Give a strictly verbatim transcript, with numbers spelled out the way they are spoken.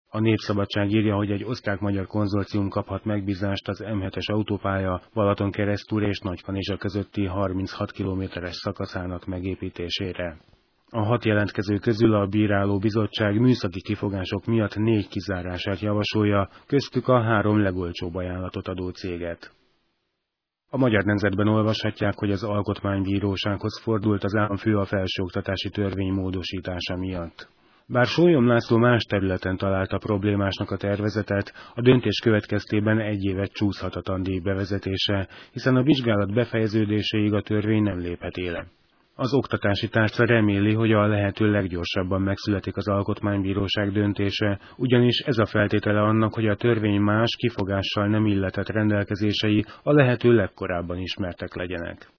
A Népszabadság írja, hogy egy osztrák-magyar konzorcium kaphat megbízást az M hetes autópálya Balaton-Keresztúr és Nagykanizsa közötti harminchat kilométeres szakaszának megépítésére. A hat jelentkező közül a bíráló bizottság műszaki kifogások miatt négy kizárását javasolja, köztük a három legolcsóbb ajánlatot adó céget. A Magyar Nemzetben olvashatják, hogy az Alkotmánybírósághoz fordult az államfő a felsőoktatási törvény módosítása miatt. Bár Sólyom László más területen találta problémásnak a tervezetet, a döntés következtében egy évet csúszhat a tandíj bevezetése, hiszen a vizsgálat befejeződéséig a törvény nem léphet éle. Az oktatási tárca reméli, hogy a lehető leggyorsabban megszületik az Alkotmánybíróság döntése, ugyanis ez a feltétele annak, hogy a törvény más kifogással nem illetett rendelkezései a lehető legkorábban ismertek legyenek.